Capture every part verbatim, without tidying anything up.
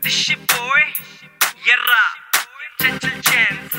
This your boy, Yerra, Chachal Chance.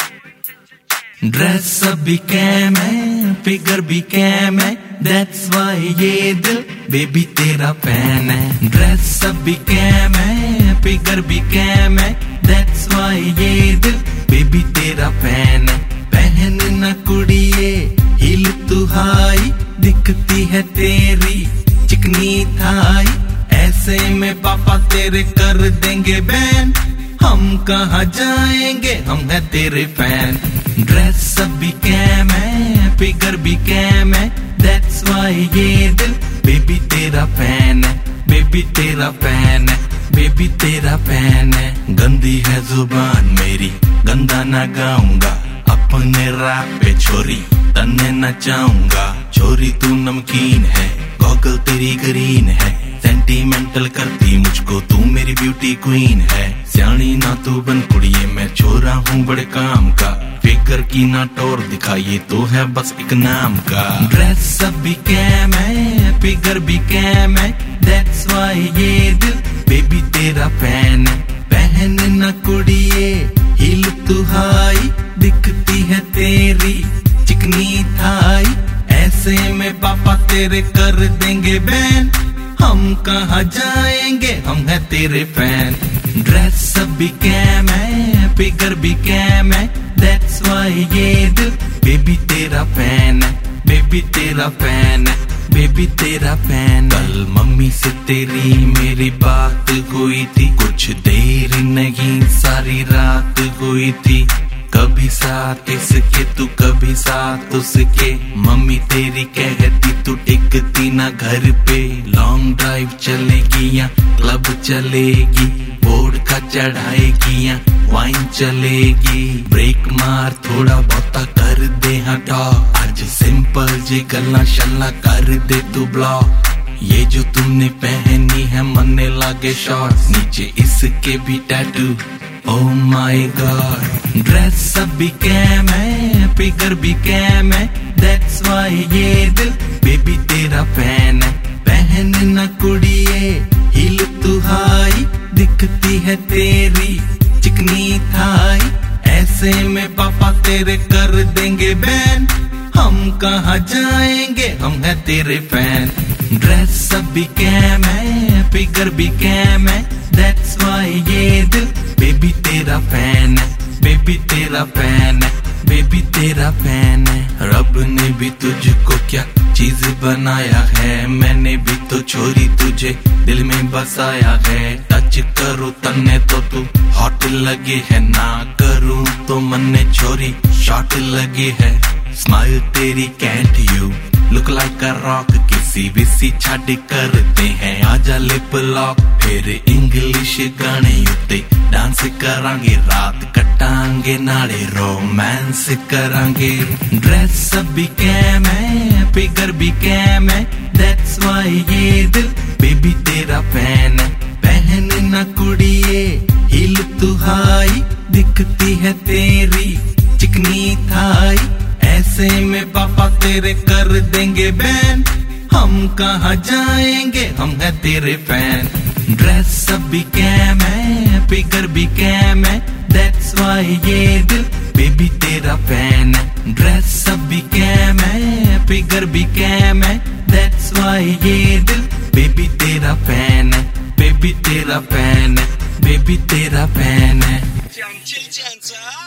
Dress up भी कैम है, फिगर भी कैम है, that's why ये दिल बेबी तेरा फैन है. Dress up भी कैम है, फिगर भी कैम है, that's why ये दिल बेबी तेरा फैन है. पहन ना कुड़िए हिल तू हाई, दिखती है तेरी चिकनी थाई. ऐसे में पापा तेरे कर देंगे बैन, हम कहाँ जाएंगे, हम है तेरे फैन. ड्रेस सब भी कैम है, फिगर भी कैम है, that's why ये दिल बेबी तेरा फैन है. बेबी तेरा फैन है, बेबी तेरा फैन है. गंदी है जुबान मेरी, गंदा ना गाऊंगा, अपने रैप पे छोरी तन्ने नचाऊंगा. छोरी तू नमकीन है, गॉगल तेरी ग्रीन है, सेंटीमेंटल करती मुझको तू मेरी ब्यूटी क्वीन है. सियानी ना तू बन कुड़िए, मैं छोरा हूँ बड़े काम का, फिकर की ना टोर दिखाइए तो है बस एक नाम का. ड्रेस सब भी कैम है, फिगर भी कैम है, that's why ये दिल बेबी तेरा फैन है. पहन ना कुड़िए हिल तू हाई, दिखती है तेरी चिकनी थाई. ऐसे में पापा तेरे कर देंगे बैन, हम कहाँ जाएंगे, हम है तेरे फैन. ड्रेस सब भी कैम है, फिगर भी कैम है, that's why ये दिल बेबी तेरा फैन है. बेबी तेरा फैन है, बेबी तेरा फैन. कल मम्मी से तेरी मेरी बात हुई थी, कुछ देर नहीं सारी रात हुई थी. कभी साथ इसके तू कभी साथ उसके, मम्मी तेरी कहती तू टिकती ना घर पे. लॉन्ग ड्राइव चलेगी या क्लब चलेगी, बोर्ड का चढ़ाएगी या वाइन चलेगी. ब्रेक मार थोड़ा बहुता कर दे हटा, आज सिंपल जी गल्ला शल्ला कर दे तू ब्लॉक. ये जो तुमने पहनी है मन्ने लागे शॉर्ट्स, नीचे इसके भी tattoo, oh my god. Dress सब भी कैम है, फिगर भी कैम है, that's why ये दिल बेबी तेरा फैन है. पहन ना कुड़िए हिल तू हाई, दिखती है तेरी चिकनी थाई. ऐसे में पापा तेरे कर देंगे बैन, हम कहाँ जाएंगे, हम है तेरे फैन. ड्रेस सब भी कैम है, फिगर भी कैम है, that's why ये दिल बेबी तेरा फैन है. बेबी तेरा फैन है, बेबी तेरा फैन है. रब ने भी तुझको क्या चीज बनाया है, मैंने भी तो छोरी तुझे दिल में बसाया है. टच करूँ तन्ने तो तू हॉट लगे है, ना करूँ तो मन्ने छोरी शॉट लगे है. स्माइल तेरी can't you look like a rock, किसी विसी छाड़ी करते हैं आजा लिप लॉक. फिर इंग्लिश गाने उत्ते डांस करांगे, रात कटांगे नाले रोमांस करांगे. ड्रेस सब भी कैम है, फिगर भी कैम है, that's why ये दिल बेबी तेरा फैन है. पहन ना कुड़िए हिल तू हाई, दिखती है तेरी चिकनी थाई. ऐसे में पापा तेरे कर देंगे बैन, हम कहाँ जाएंगे, हम है तेरे फैन. ड्रेस सब भी कैम है, फिगर भी कैम है, that's why ये दिल बेबी तेरा फैन है. ड्रेस सब भी कैम है, फिगर भी कैम है, that's why ये दिल बेबी तेरा फैन है. बेबी तेरा फैन है, बेबी तेरा फैन है. Chachal Chance.